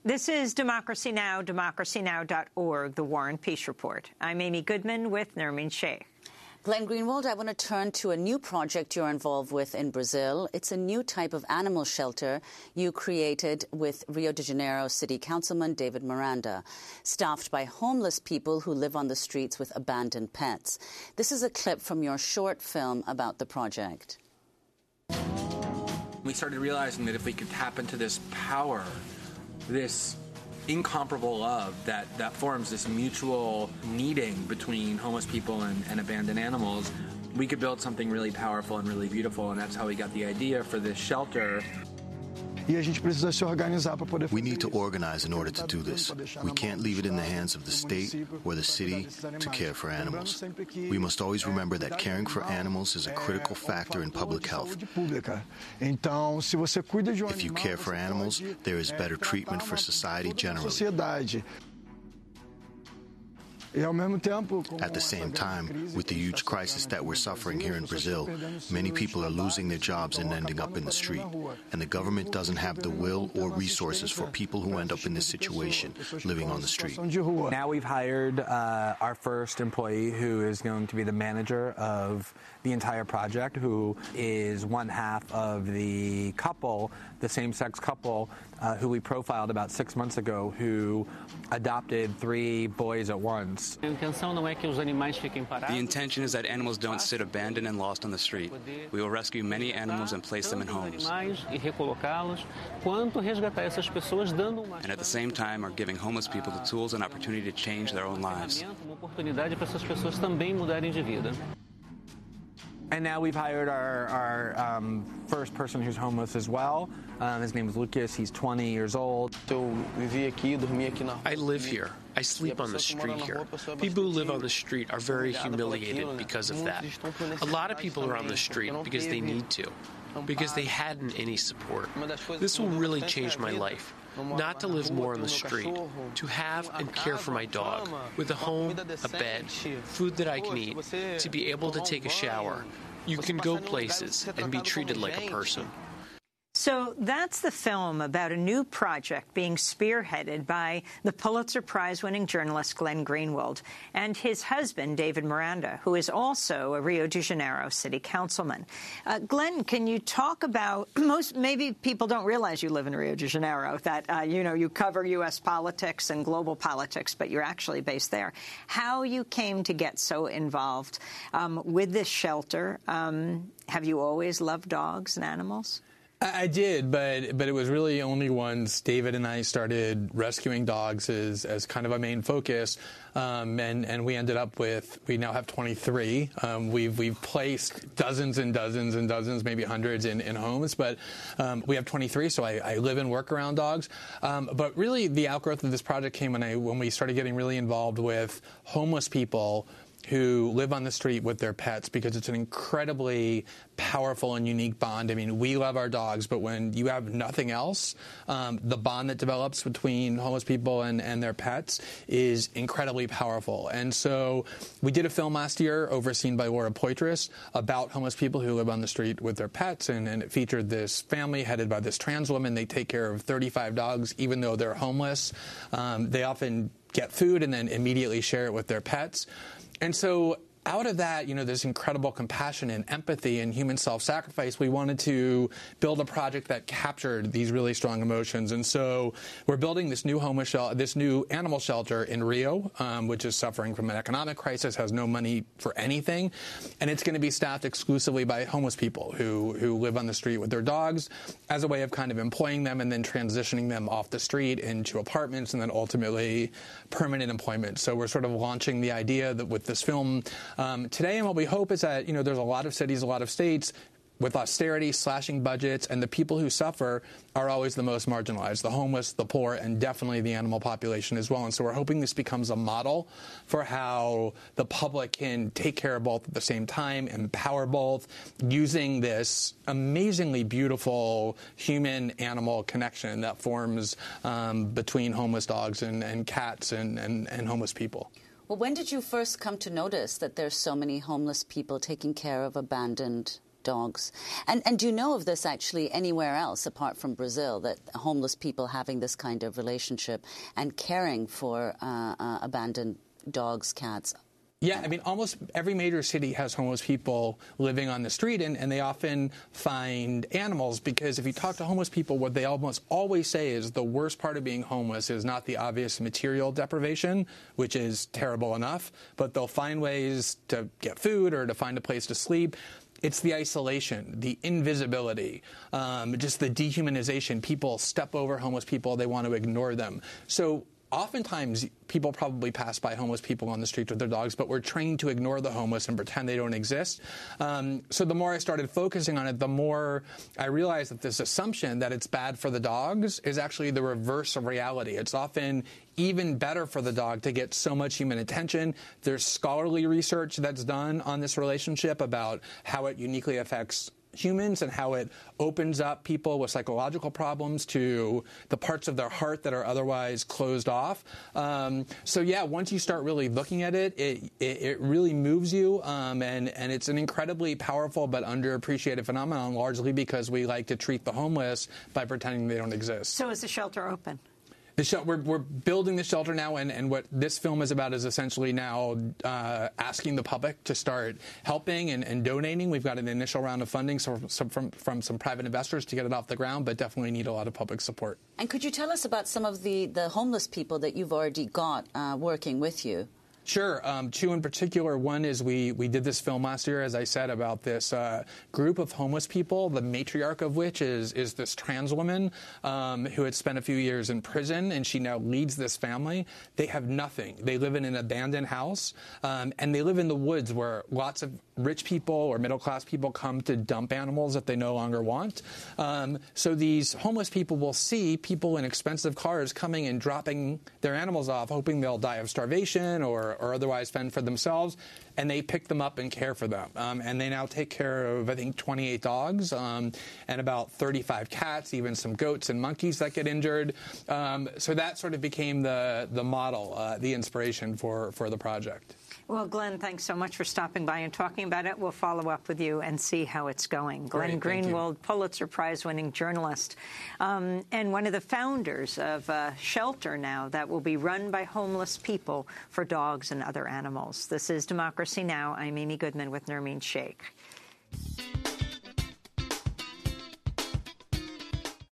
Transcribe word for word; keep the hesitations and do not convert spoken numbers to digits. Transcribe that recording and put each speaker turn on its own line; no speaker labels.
This is Democracy Now!, democracy now dot org, the War and Peace Report. I'm Amy Goodman with Nermeen Sheikh.
Glenn Greenwald, I want to turn to a new project you're involved with in Brazil. It's a new type of animal shelter you created with Rio de Janeiro City Councilman David Miranda, staffed by homeless people who live on the streets with abandoned pets. This is a clip from your short film about the project.
We started realizing that if we could tap into this power, this incomparable love that, that forms this mutual needing between homeless people and, and abandoned animals, we could build something really powerful and really beautiful, and that's how we got the idea for this shelter.
We need to organize in order to do this. We can't leave it in the hands of the state or the city to care for animals. We must always remember that caring for animals is a critical factor in public health. If you care for animals, there is better treatment for society generally. At the same time, with the huge crisis that we're suffering here in Brazil, many people are losing their jobs and ending up in the street. And the government doesn't have the will or resources for people who end up in this situation, living on the street.
Now we've hired uh, our first employee, who is going to be the manager of the entire project, who is one half of the couple, the same-sex couple, uh, who we profiled about six months ago, who adopted three boys at once.
The intention is that animals don't sit abandoned and lost on the street. We will rescue many animals and place them in homes. And at the same time are giving homeless people the tools and opportunity to change their own lives.
And now we've hired our, our um, first person who's homeless as well. Um, his name is Lucas. He's twenty years old.
I live here. I sleep on the street here. People who live on the street are very humiliated because of that. A lot of people are on the street because they need to, because they hadn't any support. This will really change my life. Not to live more on the street, to have and care for my dog, with a home, a bed, food that I can eat, to be able to take a shower. You can go places and be treated like a person.
So that's the film about a new project being spearheaded by the Pulitzer Prize-winning journalist Glenn Greenwald and his husband, David Miranda, who is also a Rio de Janeiro city councilman. Uh, Glenn, can you talk about, most maybe people don't realize you live in Rio de Janeiro, that, uh, you know, you cover U S politics and global politics, but you're actually based there. How you came to get so involved um, with this shelter. Um, have you always loved dogs and animals?
I did, but but it was really only once David and I started rescuing dogs as, as kind of a main focus, um, and and we ended up with, we now have twenty-three. Um, we've we've placed dozens and dozens and dozens, maybe hundreds in, in homes, but um, we have twenty-three. So I, I live and work around dogs. Um, but really, the outgrowth of this project came when I when we started getting really involved with homeless people who live on the street with their pets, because it's an incredibly powerful and unique bond. I mean, we love our dogs, but when you have nothing else, um, the bond that develops between homeless people and, and their pets is incredibly powerful. And so we did a film last year, overseen by Laura Poitras, about homeless people who live on the street with their pets, and, and it featured this family headed by this trans woman. They take care of thirty-five dogs, even though they're homeless. Um, they often get food and then immediately share it with their pets. And so out of that, you know, this incredible compassion and empathy and human self-sacrifice, we wanted to build a project that captured these really strong emotions. And so we're building this new homeless shelter, this new animal shelter in Rio, um, which is suffering from an economic crisis, has no money for anything. And it's going to be staffed exclusively by homeless people who, who live on the street with their dogs, as a way of kind of employing them and then transitioning them off the street into apartments and then ultimately permanent employment. So we're sort of launching the idea that with this film Um, today, and what we hope is that, you know, there's a lot of cities, a lot of states with austerity, slashing budgets, and the people who suffer are always the most marginalized, the homeless, the poor, and definitely the animal population as well. And so we're hoping this becomes a model for how the public can take care of both at the same time, empower both, using this amazingly beautiful human-animal connection that forms um, between homeless dogs and, and cats and, and, and homeless people.
Well, when did you first come to notice that there's so many homeless people taking care of abandoned dogs. And, and do you know of this actually anywhere else apart from Brazil, that homeless people having this kind of relationship and caring for uh, uh, abandoned dogs, cats?
Yeah, I mean, almost every major city has homeless people living on the street, and, and they often find animals, because if you talk to homeless people, what they almost always say is the worst part of being homeless is not the obvious material deprivation, which is terrible enough, but they'll find ways to get food or to find a place to sleep. It's the isolation, the invisibility, um, just the dehumanization. People step over homeless people. They want to ignore them. So oftentimes, people probably pass by homeless people on the street with their dogs, but we're trained to ignore the homeless and pretend they don't exist. Um, so the more I started focusing on it, the more I realized that this assumption that it's bad for the dogs is actually the reverse of reality. It's often even better for the dog to get so much human attention. There's scholarly research that's done on this relationship about how it uniquely affects humans and how it opens up people with psychological problems to the parts of their heart that are otherwise closed off. Um, so yeah, once you start really looking at it, it, it, it really moves you, um, and, and it's an incredibly powerful but underappreciated phenomenon, largely because we like to treat the homeless by pretending they don't exist.
So is the shelter open?
The sh- we're, we're building the shelter now, and, and what this film is about is essentially now uh, asking the public to start helping and, and donating. We've got an initial round of funding so from, from, from some private investors to get it off the ground, but definitely need a lot of public support.
And could you tell us about some of the, the homeless people that you've already got uh, working with you?
Sure. Um, two in particular. One is we, we did this film last year, as I said, about this uh, group of homeless people, the matriarch of which is is this trans woman um, who had spent a few years in prison, and she now leads this family. They have nothing. They live in an abandoned house, um, and they live in the woods where lots of rich people or middle-class people come to dump animals that they no longer want. Um, so these homeless people will see people in expensive cars coming and dropping their animals off, hoping they'll die of starvation or or otherwise fend for themselves, and they pick them up and care for them. Um, and they now take care of, I think, twenty-eight dogs um, and about thirty-five cats, even some goats and monkeys that get injured. Um, so that sort of became the, the model, uh, the inspiration for, for the project.
Well, Glenn, thanks so much for stopping by and talking about it. We'll follow up with you and see how it's going. Glenn
Great,
Greenwald, Pulitzer Prize-winning journalist, um, and one of the founders of a shelter now that will be run by homeless people for dogs and other animals. This is Democracy Now! I'm Amy Goodman with Nermeen Sheikh.